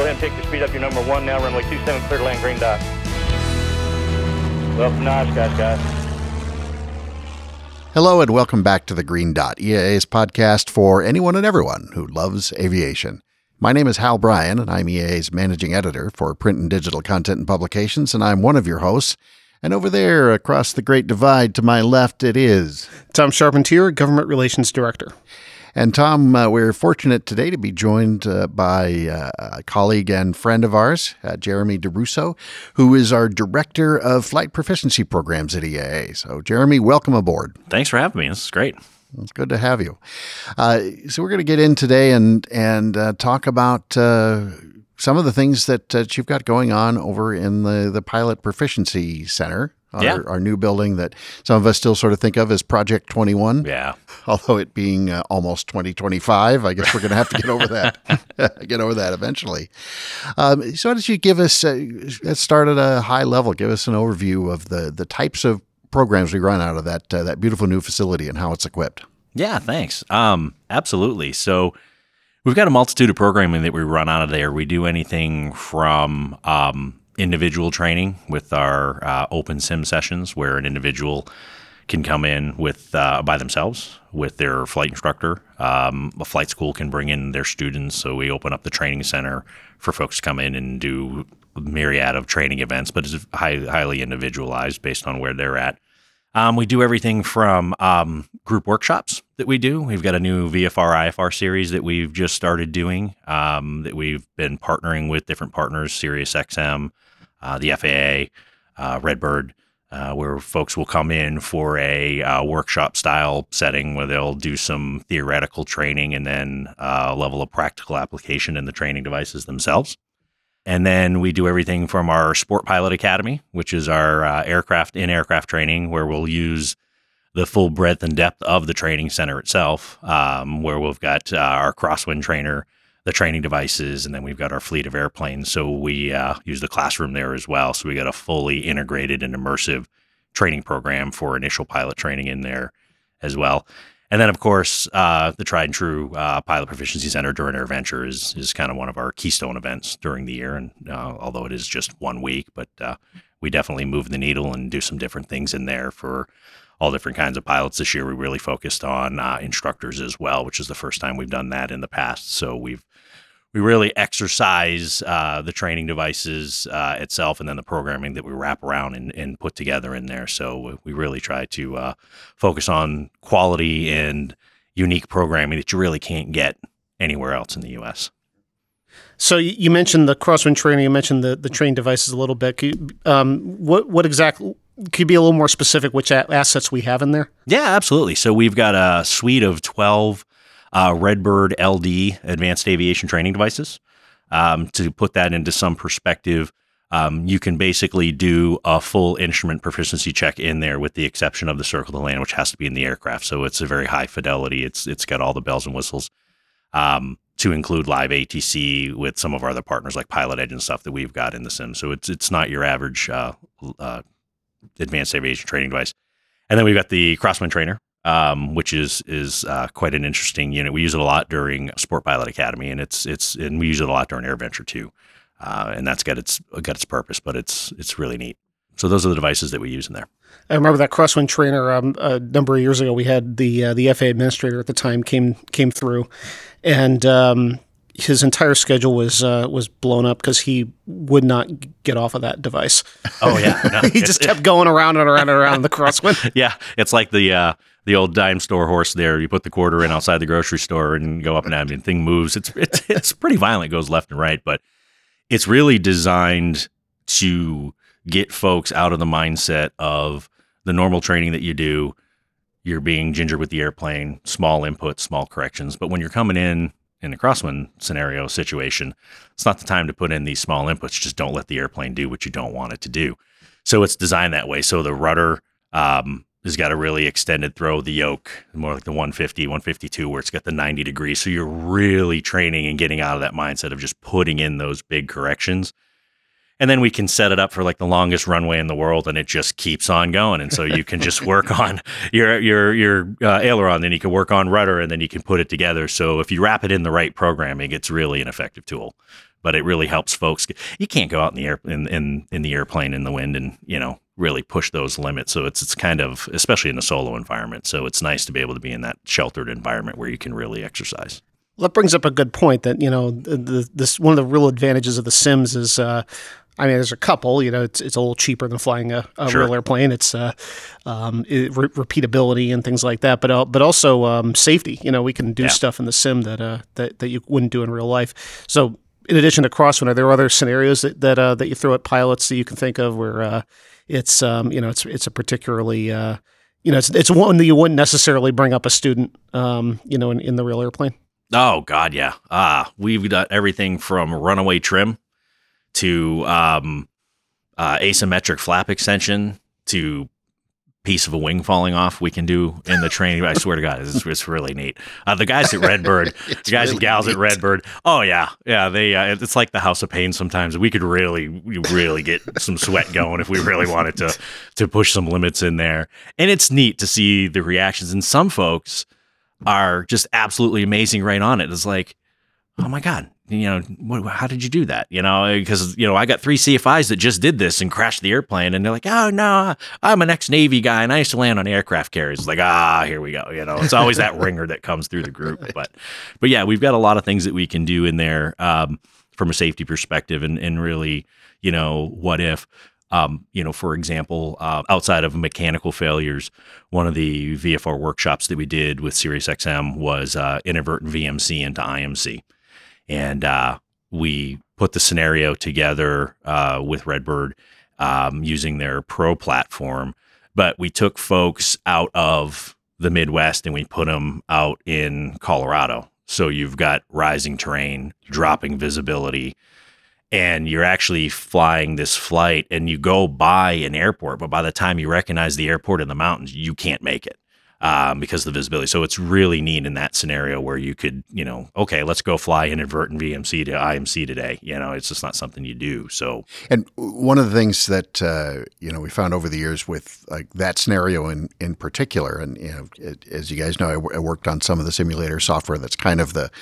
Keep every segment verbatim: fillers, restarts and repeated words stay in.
ahead and take the speed up your number one now, runway two seven, clear to land, green dot. Welcome to Oshkosh, guys. Hello and welcome back to the Green Dot, E A A's podcast for anyone and everyone who loves aviation. My name is Hal Bryan, and I'm E A A's managing editor for print and digital content and publications, and I'm one of your hosts. And over there, across the Great Divide to my left, it is Tom Charpentier, Government Relations Director. And Tom, uh, we're fortunate today to be joined uh, by uh, a colleague and friend of ours, uh, Jeremy DeRusso, who is our Director of Flight Proficiency Programs at E A A. So, Jeremy, welcome aboard. Thanks for having me. This is great. It's good to have you. Uh, so we're going to get in today and and uh, talk about uh, some of the things that, uh, that you've got going on over in the, the Pilot Proficiency Center. Our, yeah. our new building that some of us still sort of think of as Project twenty-one. Yeah. Although it being uh, almost twenty twenty-five, I guess we're going to have to get over that, get over that eventually. Um, so why don't you give us, uh, let's start at a high level, give us an overview of the, the types of programs we run out of that, uh, that beautiful new facility and how it's equipped. Yeah, thanks. Um, absolutely. So we've got a multitude of programming that we run out of there. We do anything from, um, individual training with our uh, open sim sessions where an individual can come in with uh, by themselves with their flight instructor. Um, a flight school can bring in their students, so we open up the training center for folks to come in and do a myriad of training events, but it's high, highly individualized based on where they're at. Um, we do everything from um, group workshops that we do. We've got a new V F R I F R series that we've just started doing um, that we've been partnering with different partners, SiriusXM, Uh, the F A A, uh, Redbird, uh, where folks will come in for a uh, workshop style setting where they'll do some theoretical training and then uh, a level of practical application in the training devices themselves. And then we do everything from our Sport Pilot Academy, which is our uh, aircraft in aircraft training, where we'll use the full breadth and depth of the training center itself, um, where we've got uh, our crosswind trainer, the training devices, and then we've got our fleet of airplanes. So we uh, use the classroom there as well. So we got a fully integrated and immersive training program for initial pilot training in there as well. And then, of course, uh, the tried and true uh, Pilot Proficiency Center during our Adventure is is kind of one of our keystone events during the year. And uh, although it is just one week, but uh, we definitely move the needle and do some different things in there for all different kinds of pilots. This year, we really focused on uh, instructors as well, which is the first time we've done that in the past. So we've We really exercise uh, the training devices uh, itself and then the programming that we wrap around and, and put together in there. So we really try to uh, focus on quality and unique programming that you really can't get anywhere else in the U S. So you mentioned the crosswind training, you mentioned the, the training devices a little bit. Could you, um, what, what exactly, could you be a little more specific which a- assets we have in there? Yeah, absolutely. So we've got a suite of twelve Uh, Redbird L D advanced aviation training devices. Um, to put that into some perspective, um, you can basically do a full instrument proficiency check in there with the exception of the circle to land, which has to be in the aircraft. So it's a very high fidelity. It's It's got all the bells and whistles um, to include live A T C with some of our other partners like Pilot Edge and stuff that we've got in the sim. So it's it's not your average uh, uh, advanced aviation training device. And then we've got the Crosswind Trainer, Um, which is is uh, quite an interesting unit. We use it a lot during Sport Pilot Academy, and it's it's and we use it a lot during AirVenture too, uh, and that's got its got its purpose. But it's it's really neat. So those are the devices that we use in there. I remember that crosswind trainer um, a number of years ago. We had the uh, the F A A administrator at the time came came through, and um, his entire schedule was uh, was blown up because he would not get off of that device. Oh yeah, no, he just kept going around and around and around the crosswind. Yeah, it's like the uh, the old dime store horse. There, you put the quarter in outside the grocery store and go up and down. And the thing moves. It's it's it's pretty violent. It goes left and right, but it's really designed to get folks out of the mindset of the normal training that you do. You're being ginger with the airplane, small inputs, small corrections. But when you're coming in in a crosswind scenario situation, it's not the time to put in these small inputs. Just don't let the airplane do what you don't want it to do. So it's designed that way. So the rudder um, has got a really extended throw, the yoke, more like the one fifty, one fifty-two, where it's got the ninety degrees. So you're really training and getting out of that mindset of just putting in those big corrections. And then we can set it up for like the longest runway in the world, and it just keeps on going. And so you can just work on your your your uh, aileron, then you can work on rudder, and then you can put it together. So if you wrap it in the right programming, it's really an effective tool. But it really helps folks. Get, you can't go out in the air in, in in the airplane in the wind and you know really push those limits. So it's it's kind of, especially in a solo environment. So it's nice to be able to be in that sheltered environment where you can really exercise. Well, that brings up a good point that, you know, the, the, this one of the real advantages of the sims is, uh, I mean, there's a couple, you know, it's it's a little cheaper than flying a, a Sure. real airplane. It's uh, um, it, re- repeatability and things like that, but uh, but also um, safety. You know, we can do Yeah. stuff in the sim that uh, that that you wouldn't do in real life. So, in addition to crosswind, are there other scenarios that that uh, that you throw at pilots that you can think of where uh, it's um, you know it's it's a particularly uh, you know it's it's one that you wouldn't necessarily bring up a student um, you know in, in the real airplane? Oh God, yeah. Ah, we've got everything from runaway trim to um, uh, asymmetric flap extension to piece of a wing falling off. We can do in the training. I swear to God, it's, it's really neat. Uh, the guys at Redbird, the guys really and gals neat. at Redbird. Oh yeah, yeah. They uh, it's like the House of Pain. Sometimes we could really, really get some sweat going if we really wanted to to push some limits in there. And it's neat to see the reactions. And some folks are just absolutely amazing right on it. It's like, oh my God, you know, what, how did you do that? You know, because, you know, I got three C F Is that just did this and crashed the airplane. And they're like, oh, no, I'm an ex-Navy guy and I used to land on aircraft carriers. It's like, ah, here we go. You know, it's always that ringer that comes through the group. But, but yeah, we've got a lot of things that we can do in there um, from a safety perspective and, and really, you know, what if. Um, you know, for example, uh, outside of mechanical failures, one of the V F R workshops that we did with SiriusXM was uh, inadvertent V M C into I M C. And uh, we put the scenario together uh, with Redbird um, using their Pro platform. But we took folks out of the Midwest and we put them out in Colorado. So you've got rising terrain, dropping visibility, and you're actually flying this flight and you go by an airport, but by the time you recognize the airport in the mountains, you can't make it um, because of the visibility. So it's really neat in that scenario where you could, you know, okay, let's go fly inadvertent V M C to I M C today. You know, it's just not something you do. So, And one of the things that uh, you know we found over the years with like that scenario in in particular, and you know, it, as you guys know, I, w- I worked on some of the simulator software that's kind of the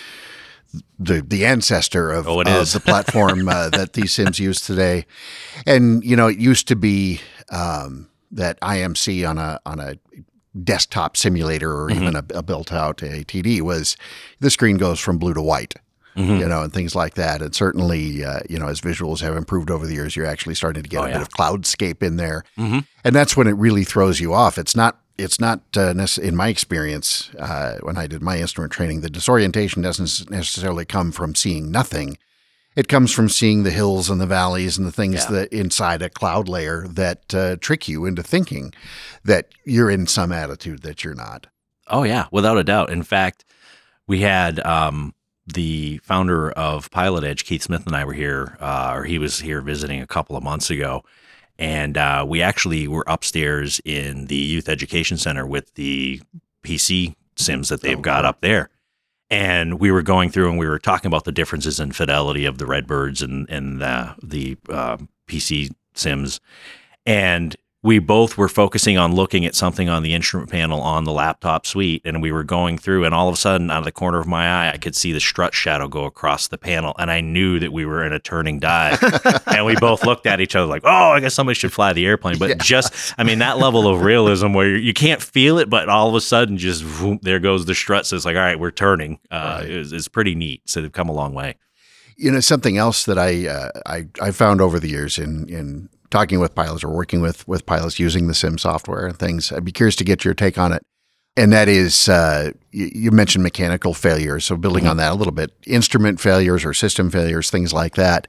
the the ancestor of, Oh, it of is. the platform uh, that these sims use today. And you know, it used to be um, that I M C on a on a desktop simulator or Mm-hmm. even a, a built out A T D was the screen goes from blue to white. Mm-hmm. You know, and things like that. And certainly, uh, you know, as visuals have improved over the years, you're actually starting to get Oh, a yeah. bit of cloudscape in there, Mhm. and that's when it really throws you off. It's not. It's not uh, nece- in my experience uh, when I did my instrument training. The disorientation doesn't necessarily come from seeing nothing. It comes from seeing the hills and the valleys and the things Yeah. that inside a cloud layer that uh, trick you into thinking that you're in some attitude that you're not. oh yeah, without a doubt. In fact, we had um, the founder of Pilot Edge, Keith Smith, and I were here, uh, or he was here visiting a couple of months ago. And uh, we actually were upstairs in the Youth Education Center with the P C sims that they've Oh, got wow. up there. And we were going through and we were talking about the differences in fidelity of the Redbirds and, and the, the uh, P C sims. And we both were focusing on looking at something on the instrument panel on the laptop suite. And we were going through, and all of a sudden, out of the corner of my eye, I could see the strut shadow go across the panel. And I knew that we were in a turning dive. And we both looked at each other like, oh, I guess somebody should fly the airplane. But Yeah. just, I mean, that level of realism where you can't feel it, but all of a sudden, just vroom, there goes the strut. So it's like, all right, we're turning. Uh, Right. is is pretty neat. So they've come a long way. You know, something else that I uh, I I found over the years in in talking with pilots or working with with pilots using the sim software and things. I'd be curious to get your take on it. And that is, uh, you, you mentioned mechanical failures. So building Mhm. on that a little bit, instrument failures or system failures, things like that.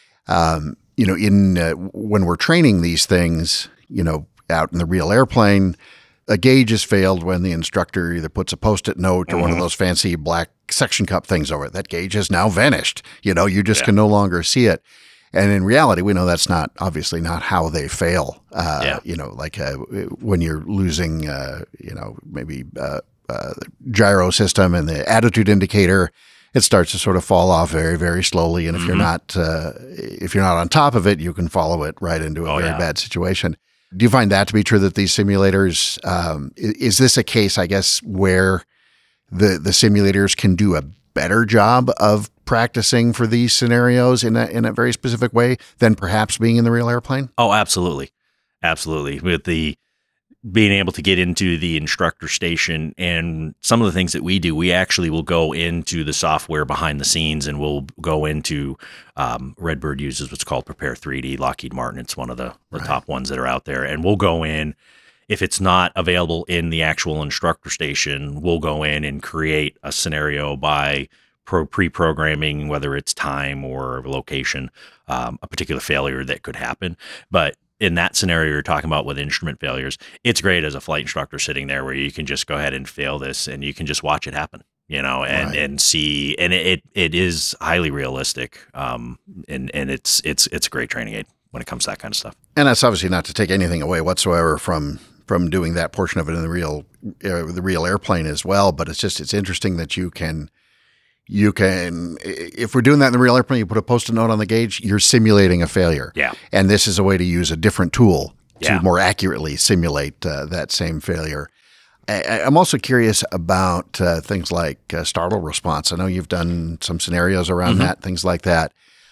Um, you know, in uh, when we're training these things, you know, out in the real airplane, a gauge has failed when the instructor either puts a post-it note or one of Mhm. those fancy black suction cup things over it. That gauge has now vanished. You know, you just Yeah. can no longer see it. And in reality, we know that's not obviously not how they fail. Uh, Yeah. You know, like uh, when you're losing, uh, you know, maybe uh, uh, the gyro system and the attitude indicator, it starts to sort of fall off very, very slowly. And if Mm-hmm. you're not uh, if you're not on top of it, you can follow it right into a Oh, very yeah. bad situation. Do you find that to be true that these simulators, um, i- is this a case, I guess, where the, the simulators can do a better job of practicing for these scenarios in a, in a very specific way than perhaps being in the real airplane? Oh, absolutely. Absolutely. With the being able to get into the instructor station and some of the things that we do, we actually will go into the software behind the scenes and we'll go into um, Redbird uses what's called Prepare three D, Lockheed Martin. It's one of the, the Right. top ones that are out there. And we'll go in. If it's not available in the actual instructor station, we'll go in and create a scenario by pro pre-programming, whether it's time or location, um, a particular failure that could happen. But in that scenario you're talking about with instrument failures, it's great as a flight instructor sitting there where you can just go ahead and fail this and you can just watch it happen, you know, and, Right. and see, and it, it is highly realistic. Um, and, and it's, it's, it's a great training aid when it comes to that kind of stuff. And that's obviously not to take anything away whatsoever from from doing that portion of it in the real uh, the real airplane as well. But it's just it's interesting that you can you can if we're doing that in the real airplane, you put a post-it note on the gauge, you're simulating a failure. Yeah. And this is a way to use a different tool Yeah. to more accurately simulate uh, that same failure. I, I'm also curious about uh, things like uh, startle response. I know you've done some scenarios around Mhm. that, things like that.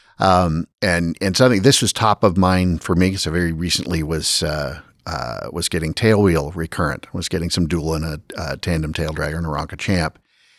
Um, and and something this was top of mind for me because I very recently was uh, uh, was getting tailwheel recurrent, was getting some dual in a, a tandem tail dragger and a Ronca Champ.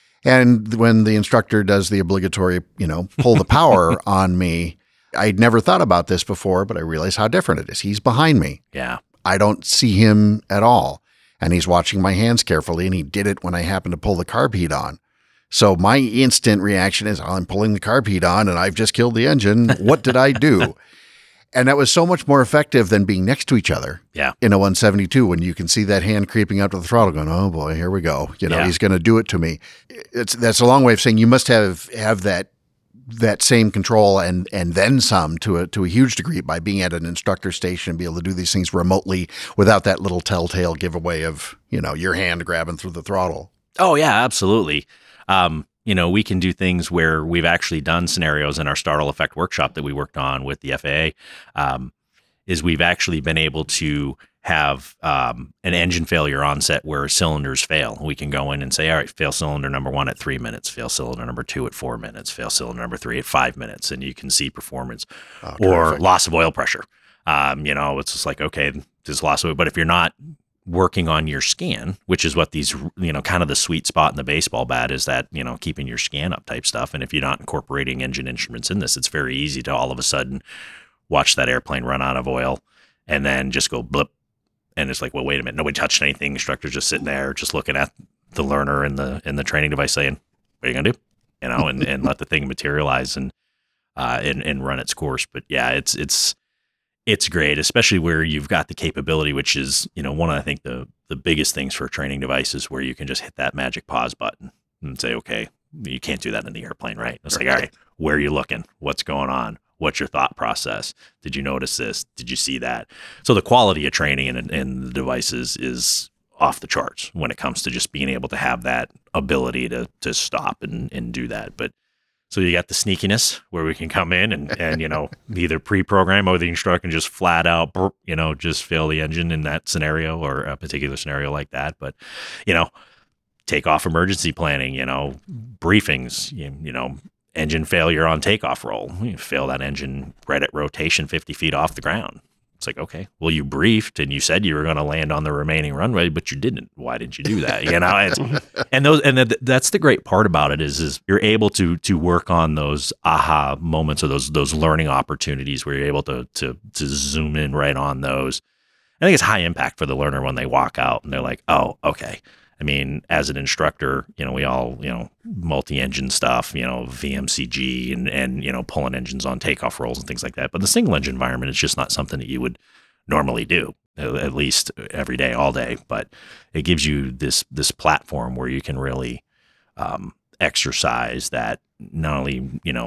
And when the instructor does the obligatory, you know, pull the power on me, I'd never thought about this before, but I realized how different it is. He's behind me. Yeah. I don't see him at all. And he's watching my hands carefully, and he did it when I happened to pull the carb heat on. So my instant reaction is, oh, I'm pulling the carb heat on and I've just killed the engine. What did I do? And that was so much more effective than being next to each other Yeah. in a one seventy-two when you can see that hand creeping up to the throttle going, oh boy, here we go. You know, Yeah. he's going to do it to me. It's, that's a long way of saying you must have, have that that same control and and then some to a to a huge degree by being at an instructor station and be able to do these things remotely without that little telltale giveaway of, you know, your hand grabbing through the throttle. Oh yeah, absolutely. Um, you know, we can do things where we've actually done scenarios in our startle effect workshop that we worked on with the F A A. Um, is we've actually been able to have um, an engine failure on set where cylinders fail. We can go in and say, all right, fail cylinder number one at three minutes, fail cylinder number two at four minutes, fail cylinder number three at five minutes, and you can see performance Oh, or terrific. loss of oil pressure. Um, you know, it's just like, okay, there's loss of oil, but if you're not working on your scan, which is what these, you know, kind of the sweet spot in the baseball bat is that, you know, keeping your scan up type stuff. And if you're not incorporating engine instruments in this, it's very easy to all of a sudden watch that airplane run out of oil and then just go blip. And it's like, well, wait a minute, nobody touched anything. Instructor's just sitting there, just looking at the learner and the and the training device, saying, "What are you gonna do?" You know, and, and let the thing materialize and uh and and run its course. But yeah, it's it's it's great, especially where you've got the capability, which is, you know, one of I think the the biggest things for a training device is where you can just hit that magic pause button and say, okay, you can't do that in the airplane, right? It's like, all right, where are you looking? What's going on? What's your thought process? Did you notice this? Did you see that? So the quality of training in, in the devices is off the charts when it comes to just being able to have that ability to to stop and, and do that. But so you got the sneakiness where we can come in and, and you know, either pre-program or the instructor can just flat out, burp, you know, just fail the engine in that scenario or a particular scenario like that. But, you know, takeoff emergency planning, you know, briefings, you, you know, engine failure on takeoff roll. You fail that engine right at rotation fifty feet off the ground. It's like, okay, well, you briefed and you said you were going to land on the remaining runway, but you didn't. Why didn't you do that? You know, it's, and those, and th- that's the great part about it is, is you're able to to work on those aha moments or those those learning opportunities where you're able to to to zoom in right on those. I think it's high impact for the learner when they walk out and they're like, oh, okay. I mean, as an instructor, you know, we all, you know, multi-engine stuff, you know, V M C G and, and, you know, pulling engines on takeoff rolls and things like that. But the single engine environment is just not something that you would normally do, at least every day, all day. But it gives you this, this platform where you can really um, exercise that not only, you know,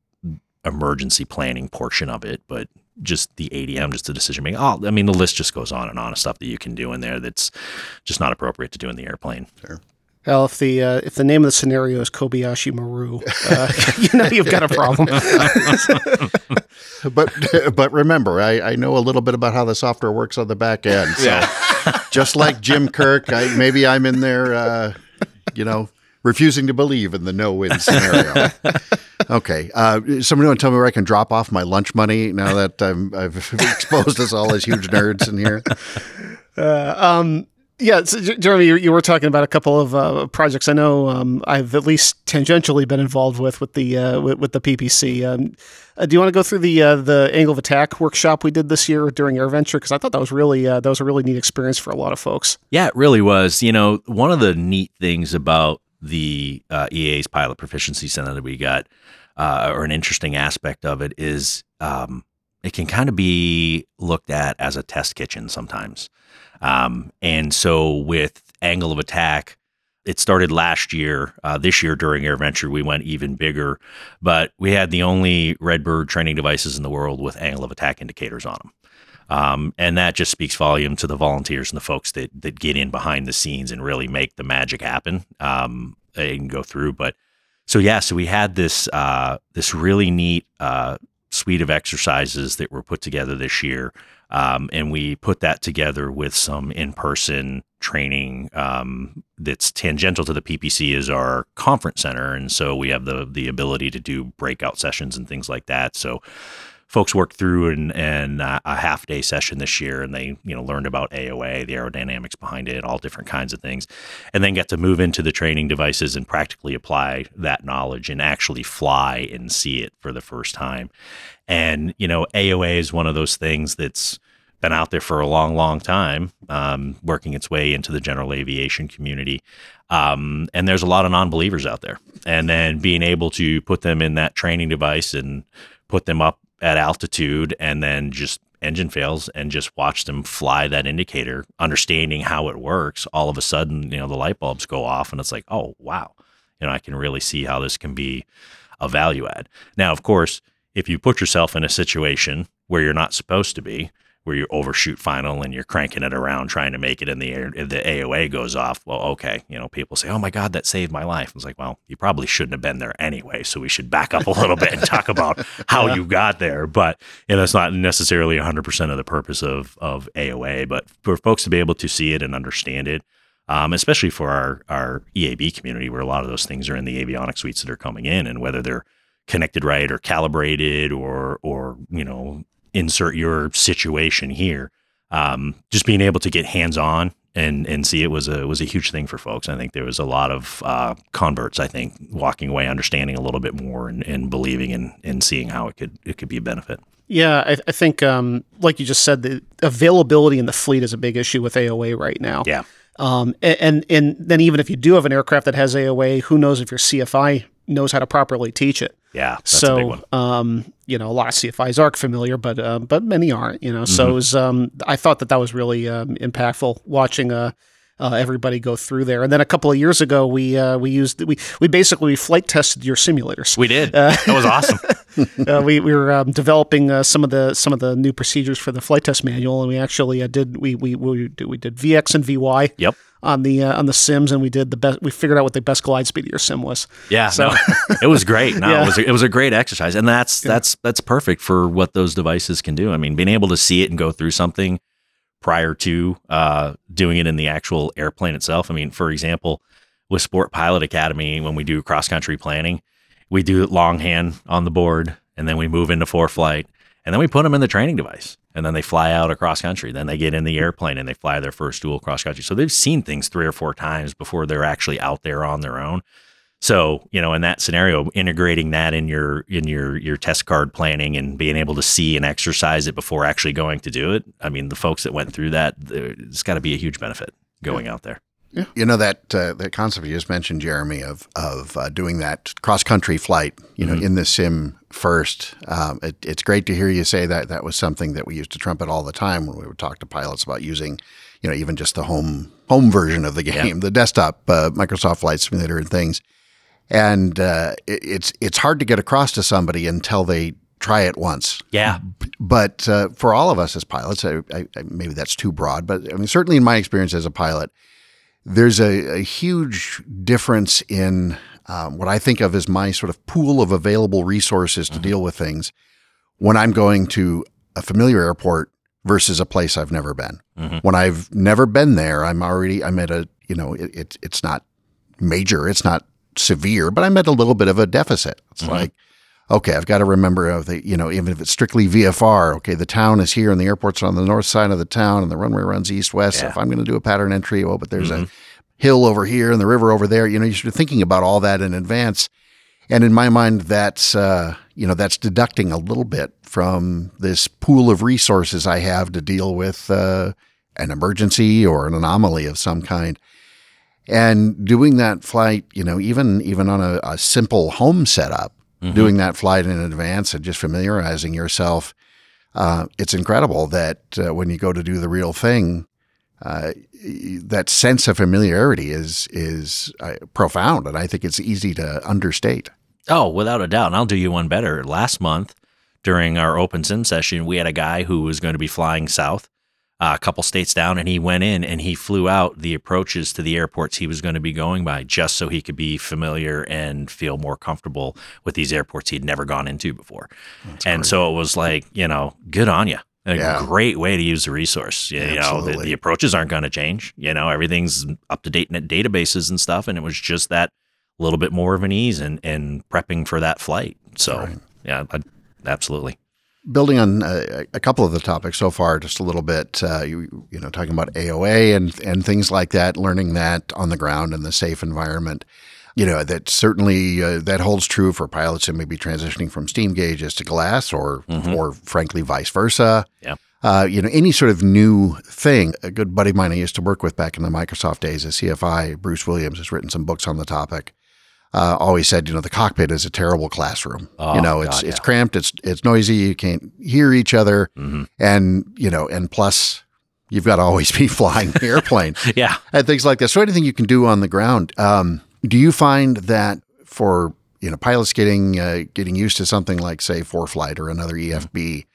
emergency planning portion of it, but just the A D M, just the decision making. Oh, I mean, the list just goes on and on of stuff that you can do in there that's just not appropriate to do in the airplane. Sure. Well, if the uh, if the name of the scenario is Kobayashi Maru, uh, you know you've got a problem. But but remember, I, I know a little bit about how the software works on the back end. So Yeah. just like Jim Kirk, I, maybe I'm in there, uh, you know, refusing to believe in the no-win scenario. Okay. Uh, somebody want to tell me where I can drop off my lunch money now that I'm, I've exposed us all as huge nerds in here? Uh, um, yeah, so, J- Jeremy, you, you were talking about a couple of uh, projects. I know um, I've at least tangentially been involved with with the uh, with, with the P P C. Um, uh, do you want to go through the uh, the angle of attack workshop we did this year during AirVenture? Because I thought that was really uh, that was a really neat experience for a lot of folks. Yeah, it really was. You know, one of the neat things about the uh, E A A's Pilot Proficiency Center that we got, uh, or an interesting aspect of it, is um, it can kind of be looked at as a test kitchen sometimes. Um, and so with angle of attack, it started last year. Uh, this year during AirVenture, we went even bigger, but we had the only Redbird training devices in the world with angle of attack indicators on them. Um, and that just speaks volume to the volunteers and the folks that that get in behind the scenes and really make the magic happen um, and go through. But so, yeah, so we had this uh, this really neat uh, suite of exercises that were put together this year. Um, and we put that together with some in-person training um, that's tangential to the P P C is our conference center. And so we have the the ability to do breakout sessions and things like that. So folks worked through an, an, uh, a half day session this year, and they you know learned about A O A, the aerodynamics behind it, all different kinds of things, and then get to move into the training devices and practically apply that knowledge and actually fly and see it for the first time. And you know, A O A is one of those things that's been out there for a long, long time, um, working its way into the general aviation community. Um, and there's a lot of non-believers out there. And then being able to put them in that training device and put them up at altitude and then just engine fails and just watch them fly that indicator, understanding how it works, all of a sudden, you know, the light bulbs go off and it's like, oh, wow, you know, I can really see how this can be a value add. Now, of course, if you put yourself in a situation where you're not supposed to be, where you overshoot final and you're cranking it around trying to make it in the air, if the A O A goes off, well, okay, you know, people say, oh my God, that saved my life. It's like, well, you probably shouldn't have been there anyway, so we should back up a little bit and talk about how you got there. But, you know, that's not necessarily one hundred percent of the purpose of, of A O A, but for folks to be able to see it and understand it, um, especially for our, our E A B community, where a lot of those things are in the avionics suites that are coming in, and whether they're connected right or calibrated or, or, you know, insert your situation here. Um, just being able to get hands-on and and see it was a was a huge thing for folks. I think there was a lot of uh, converts, I think, walking away understanding a little bit more and, and believing and, and seeing how it could it could be a benefit. Yeah, I, I think, um, like you just said, the availability in the fleet is a big issue with A O A right now. Yeah. Um, and, and then even if you do have an aircraft that has A O A, who knows if your C F I knows how to properly teach it. Yeah, that's so, a big one. Um, you know, a lot of C F Is are familiar, but uh, but many aren't. You know, mm-hmm. so it was, um, I thought that that was really um, impactful watching uh, uh, everybody go through there. And then a couple of years ago, we uh, we used we we basically flight tested your simulators. We did. Uh, that was awesome. uh, we we were um, developing uh, some of the some of the new procedures for the flight test manual, and we actually uh, did we we we did, we did V X and V Y. Yep. On the uh, on the sims, and we did the best. We figured out what the best glide speed of your sim was. Yeah, so no, it was great. No, yeah. it was a, it was a great exercise, and that's yeah. that's that's perfect for what those devices can do. I mean, being able to see it and go through something prior to uh, doing it in the actual airplane itself. I mean, for example, with Sport Pilot Academy, when we do cross country planning, we do longhand on the board, and then we move into ForeFlight, and then we put them in the training device. And then they fly out across country. Then they get in the airplane and they fly their first dual cross country. So they've seen things three or four times before they're actually out there on their own. So, you know, in that scenario, integrating that in your in your your test card planning and being able to see and exercise it before actually going to do it. I mean, the folks that went through that, it's got to be a huge benefit going out there. Yeah. You know, that uh, that concept you just mentioned, Jeremy, of of uh, doing that cross-country flight, you know, mm-hmm. in the sim first. Um, it, it's great to hear you say that. That was something that we used to trumpet all the time when we would talk to pilots about using, you know, even just the home home version of the game, yeah. the desktop uh, Microsoft Flight Simulator and things. And uh, it, it's it's hard to get across to somebody until they try it once. Yeah. But uh, for all of us as pilots, I, I, maybe that's too broad, but I mean, certainly in my experience as a pilot, there's a, a huge difference in um, what I think of as my sort of pool of available resources to mm-hmm. deal with things when I'm going to a familiar airport versus a place I've never been. Mm-hmm. When I've never been there, I'm already, I'm at a, you know, it, it, it's not major, it's not severe, but I'm at a little bit of a deficit. It's mm-hmm. like, okay, I've got to remember, the, you know, even if it's strictly V F R, okay, the town is here and the airport's on the north side of the town and the runway runs east-west. Yeah. So if I'm going to do a pattern entry, oh, but there's mm-hmm. a hill over here and the river over there, you know, you start thinking about all that in advance. And in my mind, that's, uh, you know, that's deducting a little bit from this pool of resources I have to deal with uh, an emergency or an anomaly of some kind. And doing that flight, you know, even even on a, a simple home setup, mm-hmm. doing that flight in advance and just familiarizing yourself, uh, it's incredible that uh, when you go to do the real thing, uh, that sense of familiarity is is uh, profound, and I think it's easy to understate. Oh, without a doubt. And I'll do you one better. Last month, during our open sim session, we had a guy who was going to be flying south, uh, a couple states down, and he went in and he flew out the approaches to the airports he was going to be going by just so he could be familiar and feel more comfortable with these airports he'd never gone into before. That's and great. So it was like, you know, good on you. A yeah. great way to use the resource. You, you know, the, the approaches aren't going to change. You know, everything's up to date in databases and stuff. And it was just that little bit more of an ease in, in prepping for that flight. So, right. yeah, I, absolutely. Building on a, a couple of the topics so far, just a little bit, uh, you, you know, talking about A O A and, and things like that, learning that on the ground in the safe environment. You know, that certainly uh, that holds true for pilots who may be transitioning from steam gauges to glass or, mm-hmm. or frankly, vice versa. Yeah. Uh, you know, any sort of new thing. A good buddy of mine I used to work with back in the Microsoft days at C F I, Bruce Williams, has written some books on the topic. Uh, always said, you know, the cockpit is a terrible classroom. Oh, you know, it's God, it's yeah. cramped, it's it's noisy, you can't hear each other, mm-hmm. and you know, and plus you've got to always be flying the airplane. yeah, and things like that. So anything you can do on the ground. Um, do you find that for you know pilots getting uh, getting used to something like say ForeFlight or another E F B,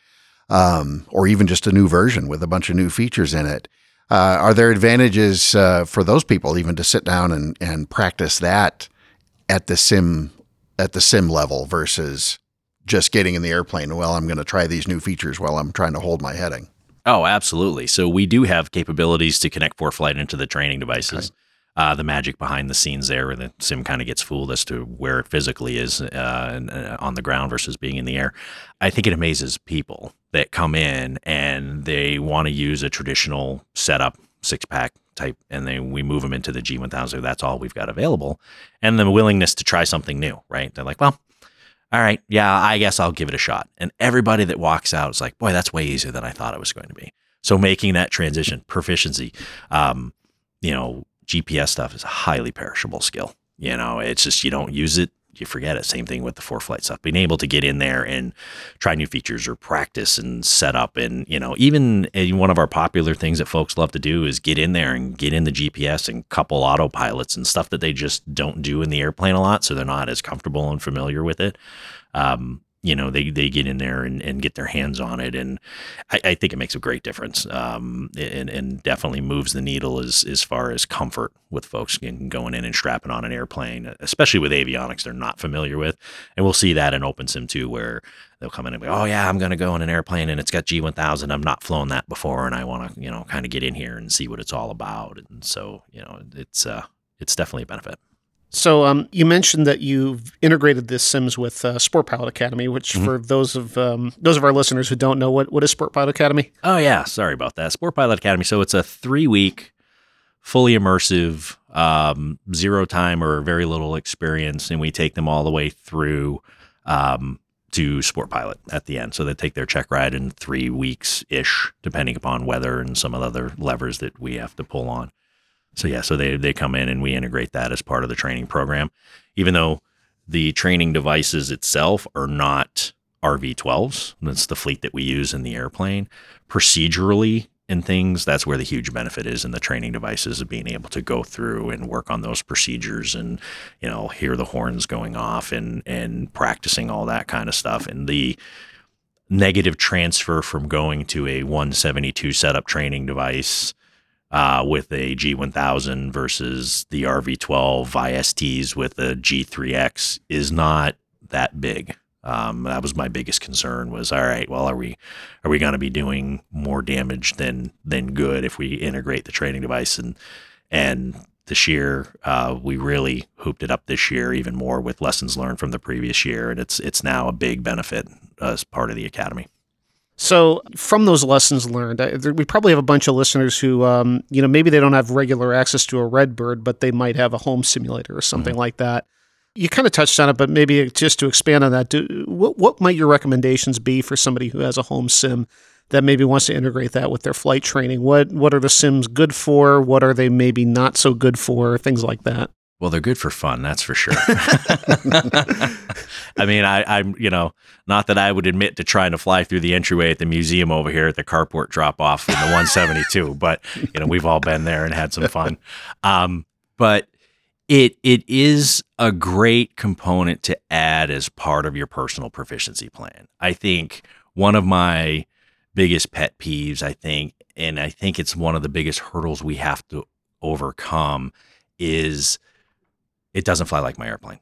um, or even just a new version with a bunch of new features in it, uh, are there advantages uh, for those people even to sit down and and practice that at the sim at the sim level versus just getting in the airplane? Well, I'm going to try these new features while I'm trying to hold my heading. Oh, absolutely. So we do have capabilities to connect ForeFlight into the training devices. Okay. Uh, the magic behind the scenes there, where the sim kind of gets fooled as to where it physically is uh, and, uh, on the ground versus being in the air. I think it amazes people that come in and they want to use a traditional setup, six-pack type, and then we move them into the G one thousand. That's all we've got available. And the willingness to try something new, right? They're like, well, all right, yeah, I guess I'll give it a shot. And everybody that walks out is like, boy, that's way easier than I thought it was going to be. So making that transition, proficiency, um, you know, G P S stuff is a highly perishable skill. You know, it's just, you don't use it, you forget it. Same thing with the ForeFlight stuff. Being able to get in there and try new features or practice and set up. And, you know, even one of our popular things that folks love to do is get in there and get in the G P S and couple autopilots and stuff that they just don't do in the airplane a lot. So they're not as comfortable and familiar with it. Um, you know, they, they get in there and, and get their hands on it. And I, I think it makes a great difference, um, and, and definitely moves the needle as, as far as comfort with folks going in and strapping on an airplane, especially with avionics they're not familiar with. And we'll see that in OpenSim too, where they'll come in and be, oh yeah, I'm going to go in an airplane and it's got G one thousand. I'm not flown that before. And I want to, you know, kind of get in here and see what it's all about. And so, you know, it's, uh, it's definitely a benefit. So um, you mentioned that you've integrated this Sims with uh, Sport Pilot Academy, which mm-hmm. for those of um, those of our listeners who don't know, what what is Sport Pilot Academy? Oh yeah, sorry about that. Sport Pilot Academy. So it's a three week, fully immersive, um, zero time or very little experience, and we take them all the way through um, to Sport Pilot at the end. So they take their check ride in three weeks ish, depending upon weather and some of the other levers that we have to pull on. So yeah, so they, they come in and we integrate that as part of the training program, even though the training devices itself are not R V twelves. That's the fleet that we use in the airplane. Procedurally and things, that's where the huge benefit is in the training devices, of being able to go through and work on those procedures and, you know, hear the horns going off and, and practicing all that kind of stuff. And the negative transfer from going to a one seventy-two setup training device uh, with a G one thousand versus the R V twelve I S Ts with a G three X is not that big. Um, that was my biggest concern was, all right, well, are we, are we going to be doing more damage than, than good if we integrate the training device? And, and this year, uh, we really hooped it up this year even more with lessons learned from the previous year. And it's, it's now a big benefit as part of the Academy. So from those lessons learned, I, there, we probably have a bunch of listeners who, um, you know, maybe they don't have regular access to a Redbird, but they might have a home simulator or something mm-hmm. like that. You kind of touched on it, but maybe just to expand on that, do, what, what might your recommendations be for somebody who has a home sim that maybe wants to integrate that with their flight training? What what are the sims good for? What are they maybe not so good for? Things like that. Well, they're good for fun, that's for sure. I mean, I, I'm, you know, not that I would admit to trying to fly through the entryway at the museum over here at the carport drop off in the one seventy-two, but you know, we've all been there and had some fun. Um, but It it is a great component to add as part of your personal proficiency plan. I think one of my biggest pet peeves, I think, and I think it's one of the biggest hurdles we have to overcome, is it doesn't fly like my airplane.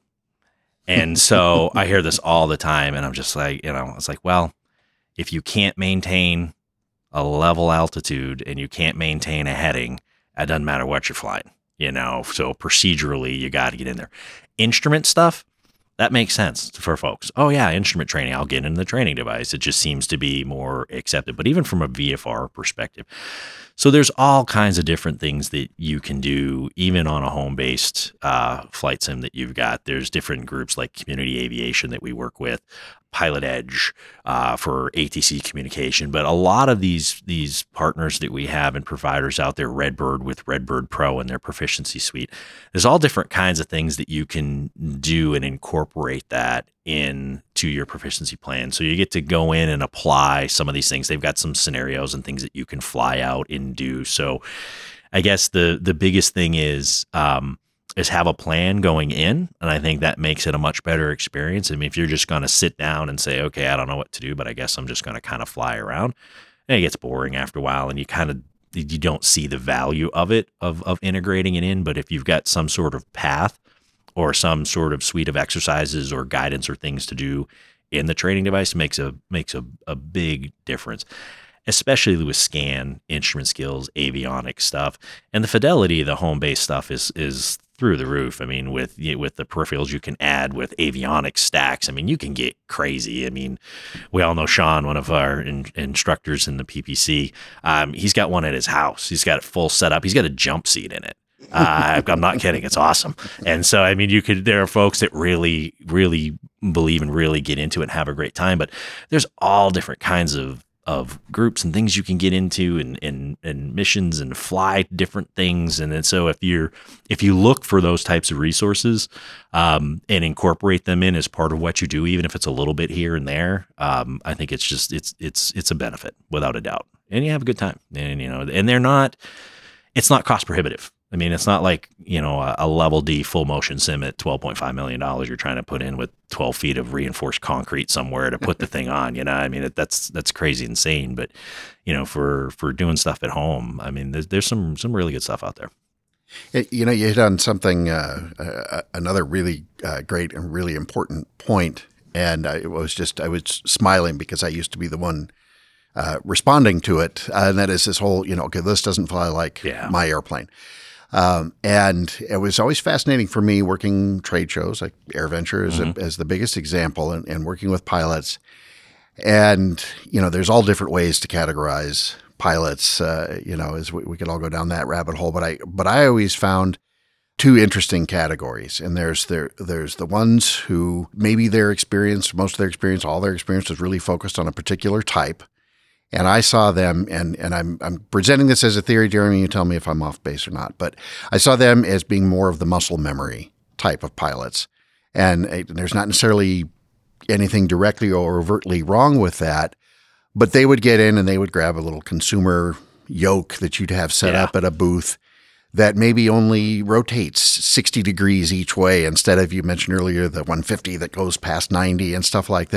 And so I hear this all the time, and I'm just like, you know, it's like, well, if you can't maintain a level altitude and you can't maintain a heading, it doesn't matter what you're flying. You know, so procedurally, you got to get in there. Instrument stuff, that makes sense for folks. Oh, yeah, instrument training. I'll get in the training device. It just seems to be more accepted. But even from a V F R perspective, so there's all kinds of different things that you can do, even on a home-based uh, flight sim that you've got. There's different groups like Community Aviation that we work with, Pilot Edge uh, for A T C communication. But a lot of these these partners that we have and providers out there, Redbird with Redbird Pro and their proficiency suite, there's all different kinds of things that you can do and incorporate that into your proficiency plan. So you get to go in and apply some of these things. They've got some scenarios and things that you can fly out and do. So I guess the the biggest thing is um, is have a plan going in. And I think that makes it a much better experience. I mean, if you're just going to sit down and say, okay, I don't know what to do, but I guess I'm just going to kind of fly around, and it gets boring after a while, and you kind of, you don't see the value of it, of, of integrating it in. But if you've got some sort of path or some sort of suite of exercises or guidance or things to do in the training device, makes a, makes a, a big difference, especially with scan, instrument skills, avionics stuff. And the fidelity of the home-based stuff is, is through the roof. I mean, with with the peripherals you can add with avionics stacks, I mean, you can get crazy. I mean, we all know Sean, one of our in, instructors in the P P C. Um, he's got one at his house. He's got it full setup. He's got a jump seat in it. Uh, I'm not kidding. It's awesome. And so, I mean, you could, there are folks that really, really believe and really get into it and have a great time, but there's all different kinds of of groups and things you can get into, and, and, and missions, and fly different things. And then, so if you're, if you look for those types of resources, um, and incorporate them in as part of what you do, even if it's a little bit here and there, um, I think it's just, it's, it's, it's a benefit without a doubt. And you have a good time, and, you know, and they're not, it's not cost prohibitive. I mean, it's not like, you know, a, a level D full motion sim at twelve point five million dollars you're trying to put in with twelve feet of reinforced concrete somewhere to put the thing on, you know. I mean, it, that's that's crazy insane. But, you know, for for doing stuff at home, I mean, there's, there's some some really good stuff out there. You know, you hit on something, uh, uh, another really uh, great and really important point. And I was just, I was smiling because I used to be the one uh, responding to it. Uh, and that is this whole, you know, okay, this doesn't fly like yeah. my airplane. Um, and it was always fascinating for me working trade shows, like AirVenture is mm-hmm. a, as the biggest example, and, and working with pilots. And, you know, there's all different ways to categorize pilots, uh, you know, as we, we could all go down that rabbit hole. But I, but I always found two interesting categories. And there's there there's the ones who maybe their experience, most of their experience, all their experience is really focused on a particular type. And I saw them, and, and I'm I'm presenting this as a theory, Jeremy, you tell me if I'm off base or not, but I saw them as being more of the muscle memory type of pilots. And uh, there's not necessarily anything directly or overtly wrong with that, but they would get in and they would grab a little consumer yoke that you'd have set yeah. up at a booth that maybe only rotates sixty degrees each way instead of, you mentioned earlier, the one fifty that goes past ninety and stuff like that.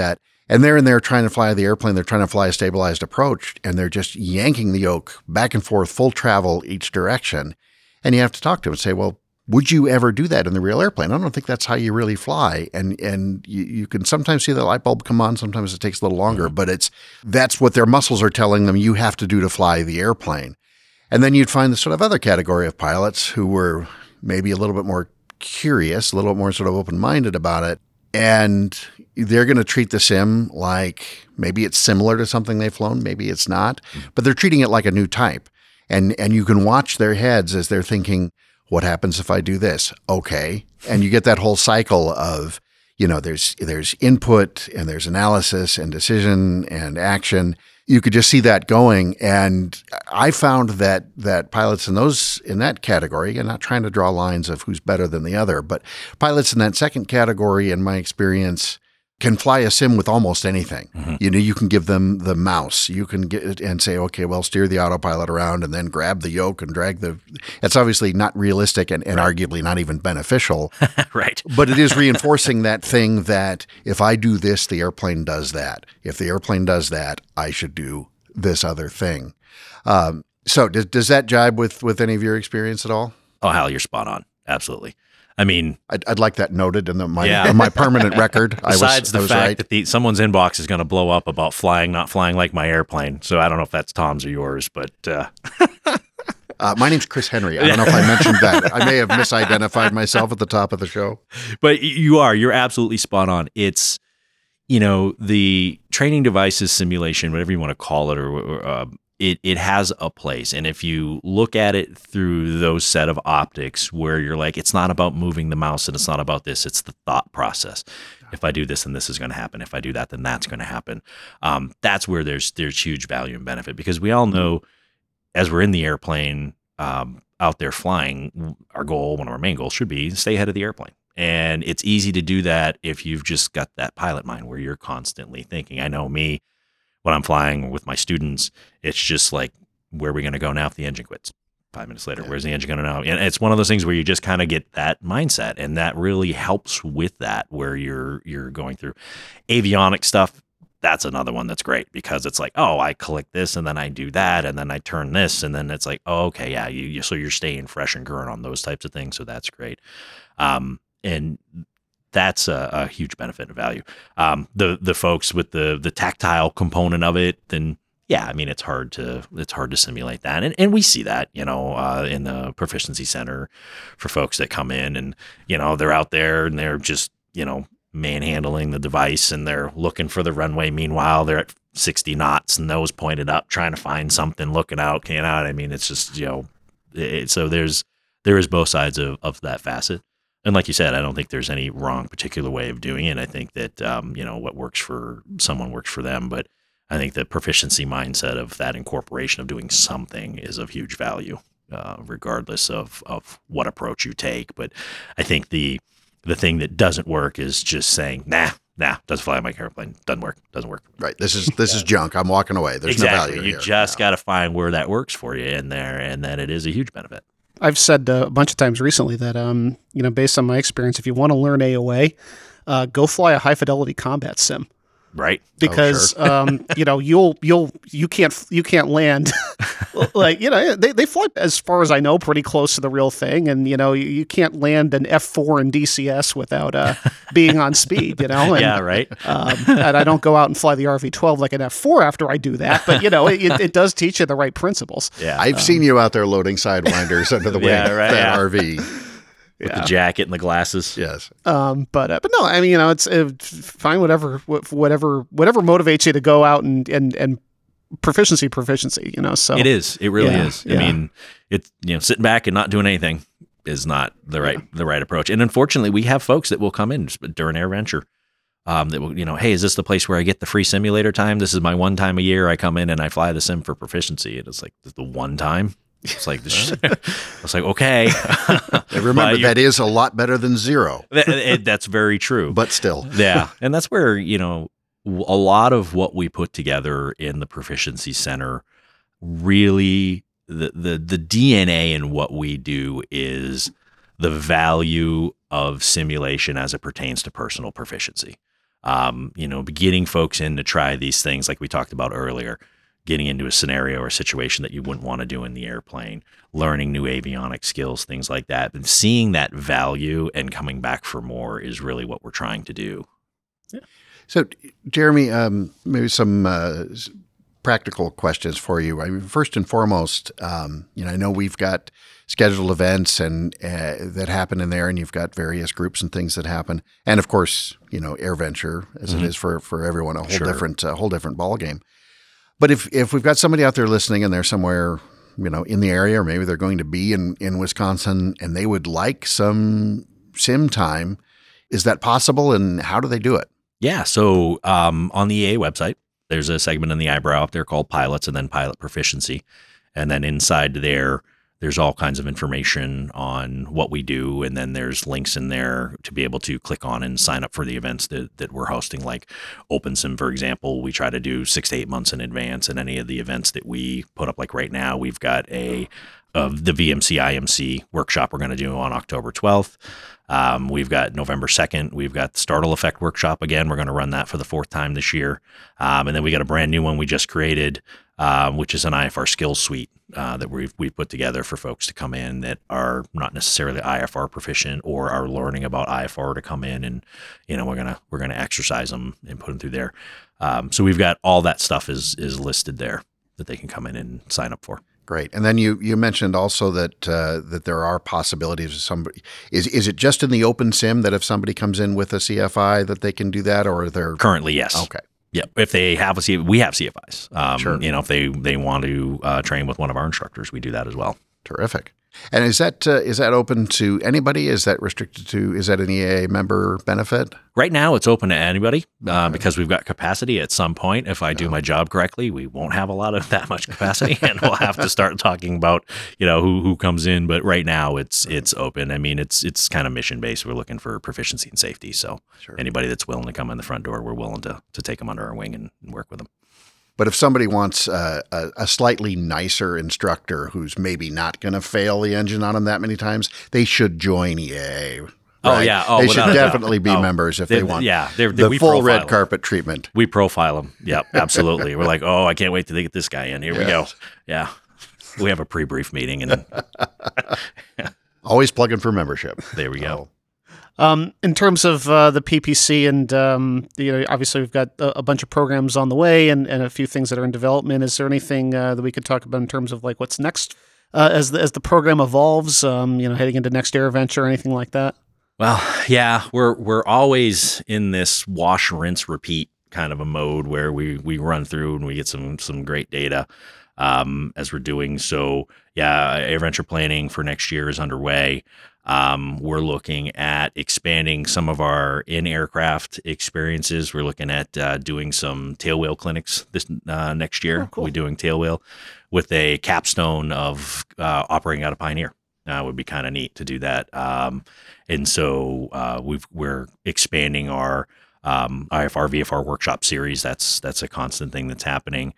And they're in there trying to fly the airplane. They're trying to fly a stabilized approach, and they're just yanking the yoke back and forth, full travel each direction. And you have to talk to them and say, well, would you ever do that in the real airplane? I don't think that's how you really fly. And and you, you can sometimes see the light bulb come on. Sometimes it takes a little longer, Mm-hmm. but it's that's what their muscles are telling them you have to do to fly the airplane. And then you'd find the sort of other category of pilots who were maybe a little bit more curious, a little bit more sort of open-minded about it. And they're going to treat the sim like maybe it's similar to something they've flown, maybe it's not, but they're treating it like a new type. And and you can watch their heads as they're thinking, what happens if I do this? Okay. And you get that whole cycle of, you know, there's there's input and there's analysis and decision and action. You could just see that going. And I found that that pilots in those in that category, and not trying to draw lines of who's better than the other, but pilots in that second category, in my experience, can fly a sim with almost anything. Mm-hmm. You know, you can give them the mouse. You can get it and say, okay, well, steer the autopilot around and then grab the yoke and drag the. It's obviously not realistic and, and Right. arguably not even beneficial. Right. But it is reinforcing that thing that if I do this, the airplane does that. If the airplane does that, I should do this other thing. Um, so does, does that jibe with, with any of your experience at all? Oh, Hal, you're spot on. Absolutely. I mean, I'd, I'd like that noted in the, my, Yeah. on my permanent record. I was, besides I the was fact right. that the, someone's inbox is going to blow up about flying, not flying like my airplane. So I don't know if that's Tom's or yours, but uh, Uh, my name's Chris Henry. I don't know if I mentioned that. I may have misidentified myself at the top of the show. but you are, you're absolutely spot on. It's, you know, the training devices simulation, whatever you want to call it, or, or uh, it, it has a place. And if you look at it through those set of optics where you're like, it's not about moving the mouse and it's not about this, it's the thought process. If I do this, then this is going to happen. If I do that, then that's going to happen. Um, that's where there's, there's huge value and benefit, because we all know as we're in the airplane, um, out there flying, our goal, one of our main goals should be stay ahead of the airplane. And it's easy to do that if you've just got that pilot mind where you're constantly thinking. I know me, when I'm flying with my students, it's just like, where are we going to go now if the engine quits? Five minutes later, where's the engine going to go? And it's one of those things where you just kind of get that mindset, and that really helps with that, where you're you're going through avionic stuff. That's another one that's great, because it's like, oh, I click this and then I do that and then I turn this, and then it's like, oh, okay, yeah, you, you so you're staying fresh and current on those types of things. So that's great. Um, and that's a, a huge benefit and value. Um, the the folks with the the tactile component of it, then yeah, I mean, it's hard to it's hard to simulate that, and and we see that, you know, uh, in the proficiency center for folks that come in and, you know, they're out there and they're just, you know, manhandling the device and they're looking for the runway. Meanwhile, they're at sixty knots, nose pointed up, trying to find something, looking out, you know. I mean, it's just, you know, it, so there's there is both sides of of that facet. And like you said, I don't think there's any wrong particular way of doing it. I think that, um, you know, what works for someone works for them. But I think the proficiency mindset of that incorporation of doing something is of huge value, uh, regardless of, of what approach you take. But I think the the thing that doesn't work is just saying, nah, nah, doesn't fly my airplane. Doesn't work. Doesn't work. Right. This is this is junk. I'm walking away. There's exactly. no value You here. just Yeah. got to find where that works for you in there, and that it is a huge benefit. I've said uh, a bunch of times recently that, um, you know, based on my experience, if you want to learn A O A, uh, go fly a high fidelity combat sim, Right. because um, you know you'll you'll you can't you can't land like you know they they fly, as far as I know, pretty close to the real thing, and you know you, you can't land an F four in D C S without uh, being on speed, you know. And, Yeah. Right. um, and I don't go out and fly the R V twelve like an F four after I do that, but you know it, it does teach you the right principles. Yeah. I've seen you out there loading sidewinders under the wing Yeah, of right, that yeah. R V. With the jacket and the glasses. Yes. Um, but uh, but no, I mean, you know, it's uh, fine. Whatever, wh- whatever, whatever motivates you to go out and and and proficiency, proficiency. You know, so It is. It really Yeah, is. I yeah. mean, it's, you know, sitting back and not doing anything is not the right the right approach. And unfortunately, we have folks that will come in during AirVenture. Um, that will, you know, hey, is this the place where I get the free simulator time? This is my one time a year I come in and I fly the sim for proficiency. And it's like the one time. It's like this. It's like, okay. And remember, But that is a lot better than zero, that, it, that's very true. but still. Yeah. And that's where, you know, w- a lot of what we put together in the Proficiency Center really, the, the, the D N A in what we do is the value of simulation as it pertains to personal proficiency. Um, you know, getting folks in to try these things like we talked about earlier, getting into a scenario or a situation that you wouldn't want to do in the airplane, learning new avionic skills, things like that. And seeing that value and coming back for more is really what we're trying to do. Yeah. So, Jeremy, um, maybe some uh, practical questions for you. I mean, first and foremost, um, you know, I know we've got scheduled events and uh, that happen in there, and you've got various groups and things that happen, and of course, you know, AirVenture, as mm-hmm. it is for for everyone, a whole sure. different a whole different ballgame. But if if we've got somebody out there listening and they're somewhere, you know, in the area, or maybe they're going to be in in Wisconsin, and they would like some sim time, is that possible? And how do they do it? Yeah. So um, on the E A website, there's a segment in the eyebrow up there called pilots and then pilot proficiency. And then inside there, there's all kinds of information on what we do. And then there's links in there to be able to click on and sign up for the events that, that we're hosting, like OpenSim, for example. We try to do six to eight months in advance. And any of the events that we put up, like right now, we've got a of the V M C I M C workshop we're going to do on October twelfth. Um, we've got November second. We've got the Startle Effect workshop again. We're going to run that for the fourth time this year. Um, and then we got a brand new one we just created, um, which is an I F R skills suite uh, that we've we put together for folks to come in that are not necessarily I F R proficient or are learning about I F R to come in, and you know we're gonna we're gonna exercise them and put them through there. Um, so we've got all that stuff is is listed there that they can come in and sign up for. Great. And then you you mentioned also that uh, that there are possibilities of somebody. Is is it just in the OpenSim that if somebody comes in with a C F I that they can do that, or are there currently? Yes. Okay. Yeah. If they have a C F I, we have C F Is. Um, sure. You know, if they they want to uh, train with one of our instructors, we do that as well. Terrific. And is that uh, is that open to anybody? Is that restricted to? Is that an E A member benefit? Right now, it's open to anybody uh, okay. because we've got capacity. At some point, if I do yeah. my job correctly, we won't have a lot of that much capacity, and we'll have to start talking about you know who who comes in. But right now, it's it's open. I mean, it's it's kind of mission based. We're looking for proficiency and safety. So sure. anybody that's willing to come in the front door, we're willing to to take them under our wing and, and work with them. But if somebody wants uh, a, a slightly nicer instructor who's maybe not going to fail the engine on them that many times, they should join E A. Right? Oh yeah, oh, they should definitely be oh, members if they want. Yeah, they're, the we full red them. carpet treatment. We profile them. Yep, absolutely. We're like, oh, I can't wait to get this guy in. Here yes. we go. Yeah, we have a pre-brief meeting, and yeah. always plugging for membership. There we go. Oh. Um, in terms of uh, the P P C, and um, you know, obviously we've got a, a bunch of programs on the way, and, and a few things that are in development. Is there anything uh, that we could talk about in terms of like what's next uh, as the as the program evolves? Um, you know, heading into next AirVenture or anything like that? Well, yeah, we're we're always in this wash, rinse, repeat kind of a mode where we we run through and we get some some great data um, as we're doing. So yeah, AirVenture planning for next year is underway. Um, we're looking at expanding some of our in-aircraft experiences. We're looking at uh, doing some tailwheel clinics this uh, next year. Oh, cool. We'll be doing tailwheel with a capstone of uh, operating out of Pioneer. Uh, would be kind of neat to do that. Um, and so uh, we've, we're expanding our um, I F R V F R workshop series. That's that's a constant thing that's happening.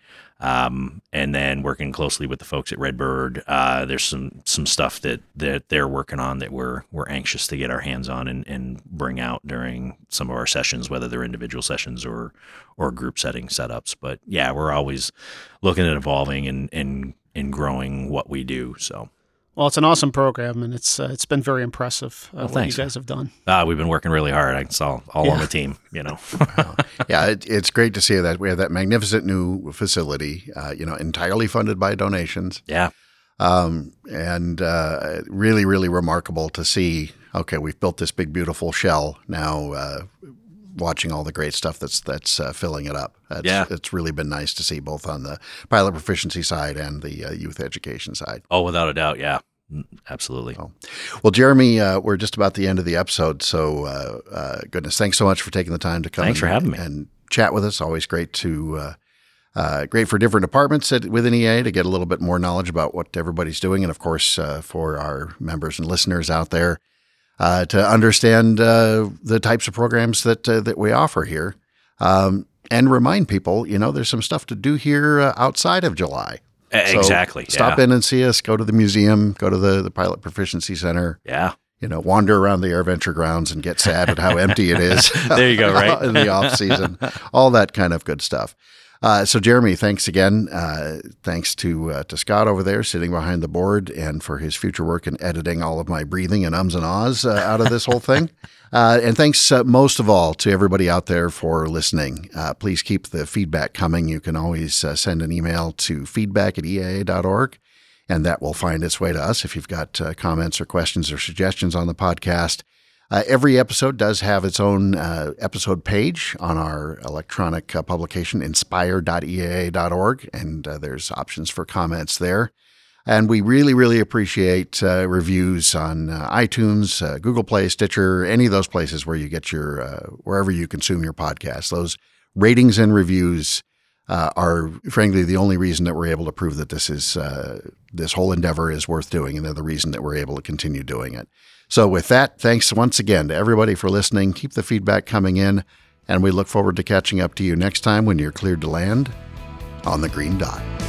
Um, and then working closely with the folks at Redbird, uh, there's some some stuff that, that they're working on that we're we're anxious to get our hands on and, and bring out during some of our sessions, whether they're individual sessions or or group setting setups. But yeah, we're always looking at evolving and and and growing what we do. So. Well, it's an awesome program, and it's uh, it's been very impressive uh, well, what thanks. you guys have done. Uh, we've been working really hard. I saw all yeah. on the team, you know. yeah, it, it's great to see that we have that magnificent new facility, uh, you know, entirely funded by donations. Yeah. Um, and uh, really, really remarkable to see, okay, we've built this big, beautiful shell. Now uh, watching all the great stuff that's that's uh, filling it up. That's, yeah. It's really been nice to see both on the pilot proficiency side and the uh, youth education side. Oh, without a doubt. Yeah, absolutely. Oh. Well, Jeremy, uh, we're just about the end of the episode. So uh, uh, goodness, thanks so much for taking the time to come thanks and, for having me. and chat with us. Always great to uh, uh, great for different departments at, within E A to get a little bit more knowledge about what everybody's doing. And of course, uh, for our members and listeners out there, Uh, to understand uh, the types of programs that uh, that we offer here, um, and remind people, you know, there's some stuff to do here uh, outside of July. So exactly. Stop yeah. in and see us. Go to the museum. Go to the the Pilot Proficiency Center. Yeah. you know, wander around the AirVenture grounds and get sad at how empty it is. There you go, right? In the off season, all that kind of good stuff. Uh, so, Jeremy, thanks again. Uh, thanks to uh, to Scott over there sitting behind the board and for his future work in editing all of my breathing and ums and ahs uh, out of this whole thing. Uh, and thanks uh, most of all to everybody out there for listening. Uh, please keep the feedback coming. You can always uh, send an email to feedback at E A A dot org, and that will find its way to us if you've got uh, comments or questions or suggestions on the podcast. Uh, every episode does have its own uh, episode page on our electronic uh, publication, inspire dot E A A dot org, and uh, there's options for comments there. And we really, really appreciate uh, reviews on uh, iTunes, uh, Google Play, Stitcher, any of those places where you get your, uh, wherever you consume your podcast. Those ratings and reviews uh, are, frankly, the only reason that we're able to prove that this is, uh, this whole endeavor is worth doing, and they're the reason that we're able to continue doing it. So with that, thanks once again to everybody for listening. Keep the feedback coming in, and we look forward to catching up to you next time when you're cleared to land on the green dot.